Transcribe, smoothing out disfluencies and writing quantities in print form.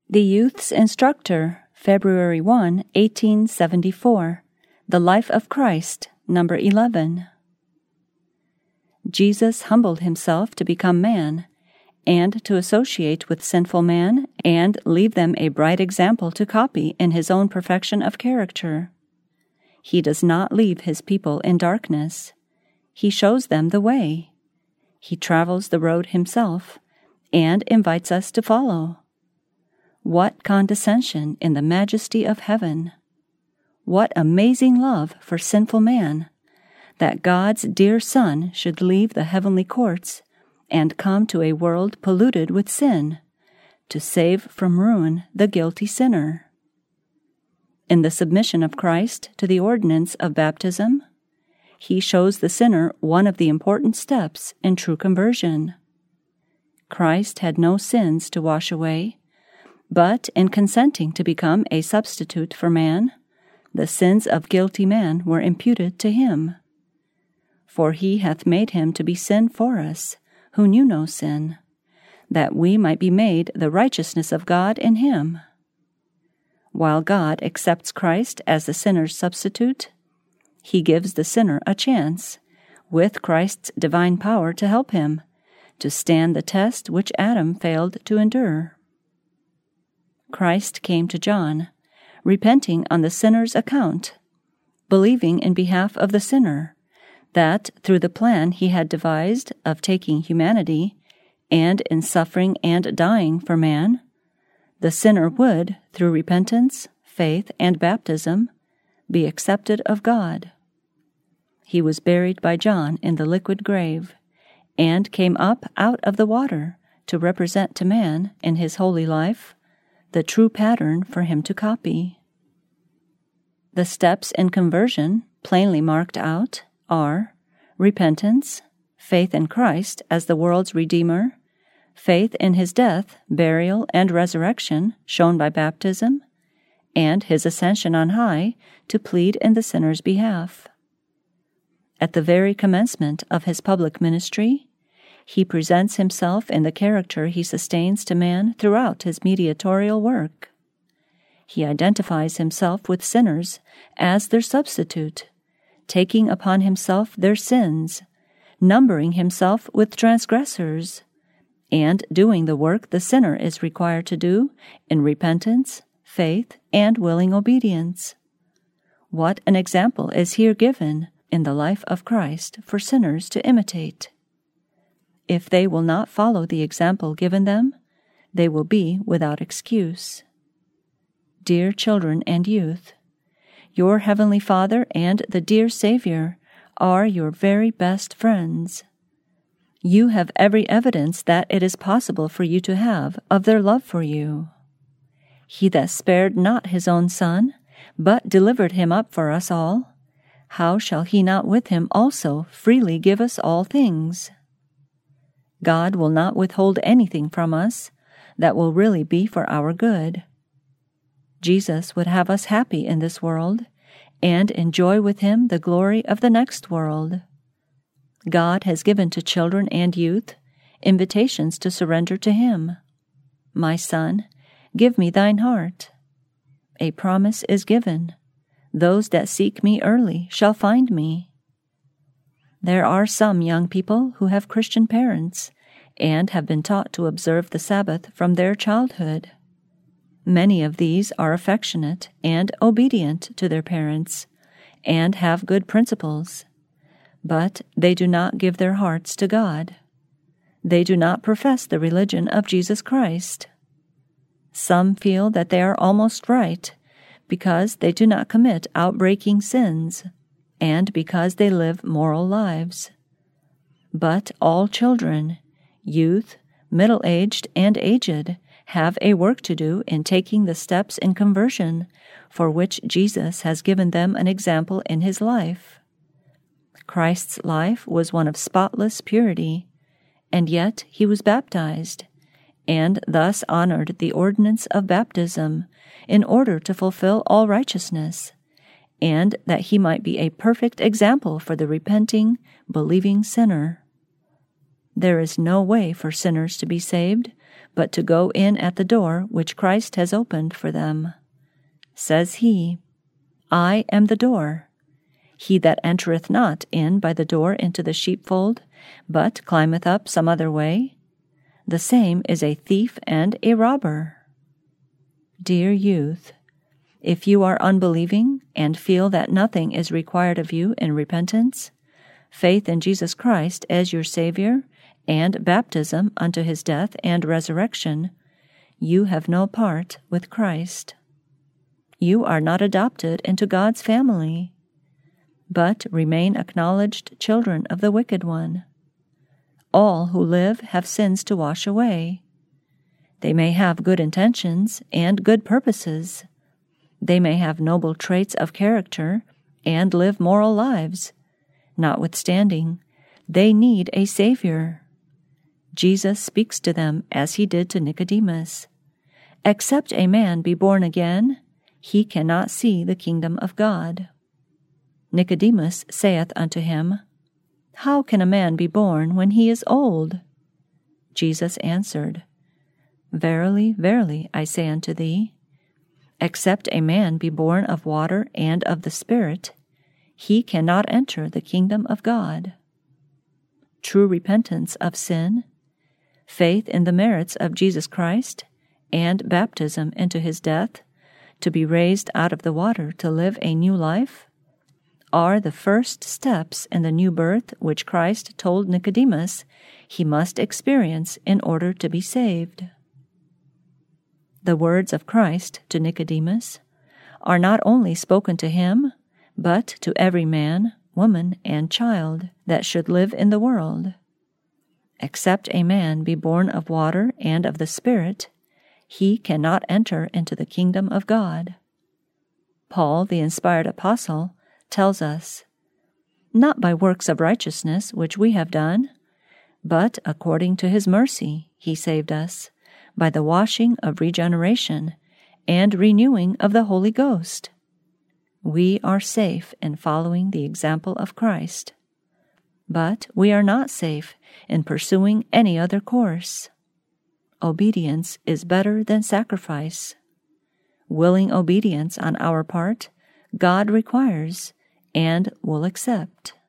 The Youth's Instructor, February 1, 1874. The Life of Christ, number 11. Jesus humbled himself to become man, and to associate with sinful man, and leave them a bright example to copy in his own perfection of character. He does not leave his people in darkness. He shows them the way. He travels the road himself, and invites us to follow. What condescension in the majesty of heaven! What amazing love for sinful man, that God's dear Son should leave the heavenly courts and come to a world polluted with sin, to save from ruin the guilty sinner. In the submission of Christ to the ordinance of baptism, he shows the sinner one of the important steps in true conversion. Christ had no sins to wash away, but in consenting to become a substitute for man, the sins of guilty man were imputed to him. For he hath made him to be sin for us, who knew no sin, that we might be made the righteousness of God in him. While God accepts Christ as the sinner's substitute, he gives the sinner a chance, with Christ's divine power to help him, to stand the test which Adam failed to endure. Christ came to John, repenting on the sinner's account, believing in behalf of the sinner, that through the plan he had devised of taking humanity, and in suffering and dying for man, the sinner would, through repentance, faith, and baptism, be accepted of God. He was buried by John in the liquid grave, and came up out of the water to represent to man, in his holy life, the true pattern for him to copy. The steps in conversion, plainly marked out, are repentance, faith in Christ as the world's Redeemer, faith in his death, burial, and resurrection shown by baptism, and his ascension on high to plead in the sinner's behalf. At the very commencement of his public ministry, he presents himself in the character he sustains to man throughout his mediatorial work. He identifies himself with sinners as their substitute, taking upon himself their sins, numbering himself with transgressors, and doing the work the sinner is required to do in repentance, faith, and willing obedience. What an example is here given in the life of Christ for sinners to imitate. If they will not follow the example given them, they will be without excuse. Dear children and youth, your Heavenly Father and the dear Savior are your very best friends. You have every evidence that it is possible for you to have of their love for you. He that spared not his own Son, but delivered him up for us all, how shall he not with him also freely give us all things? God will not withhold anything from us that will really be for our good. Jesus would have us happy in this world, and enjoy with him the glory of the next world. God has given to children and youth invitations to surrender to him. My son, give me thine heart. A promise is given. Those that seek me early shall find me. There are some young people who have Christian parents and have been taught to observe the Sabbath from their childhood. Many of these are affectionate and obedient to their parents and have good principles, but they do not give their hearts to God. They do not profess the religion of Jesus Christ. Some feel that they are almost right because they do not commit outbreaking sins and because they live moral lives. But all children, youth, middle-aged, and aged have a work to do in taking the steps in conversion for which Jesus has given them an example in his life. Christ's life was one of spotless purity, and yet he was baptized, and thus honored the ordinance of baptism in order to fulfill all righteousness, and that he might be a perfect example for the repenting, believing sinner. There is no way for sinners to be saved but to go in at the door which Christ has opened for them. Says he, I am the door. He that entereth not in by the door into the sheepfold, but climbeth up some other way, the same is a thief and a robber. Dear youth, if you are unbelieving and feel that nothing is required of you in repentance, faith in Jesus Christ as your Savior, and baptism unto his death and resurrection, you have no part with Christ. You are not adopted into God's family, but remain acknowledged children of the wicked one. All who live have sins to wash away. They may have good intentions and good purposes. They may have noble traits of character and live moral lives. Notwithstanding, they need a Savior. Jesus speaks to them as he did to Nicodemus. Except a man be born again, he cannot see the kingdom of God. Nicodemus saith unto him, How can a man be born when he is old? Jesus answered, Verily, verily, I say unto thee, except a man be born of water and of the Spirit, he cannot enter the kingdom of God. True repentance of sin, faith in the merits of Jesus Christ, and baptism into his death, to be raised out of the water to live a new life, are the first steps in the new birth which Christ told Nicodemus he must experience in order to be saved. The words of Christ to Nicodemus are not only spoken to him, but to every man, woman, and child that should live in the world. Except a man be born of water and of the Spirit, he cannot enter into the kingdom of God. Paul, the inspired apostle, tells us, Not by works of righteousness which we have done, but according to his mercy he saved us, by the washing of regeneration and renewing of the Holy Ghost. We are safe in following the example of Christ, but we are not safe in pursuing any other course. Obedience is better than sacrifice. Willing obedience on our part, God requires and will accept.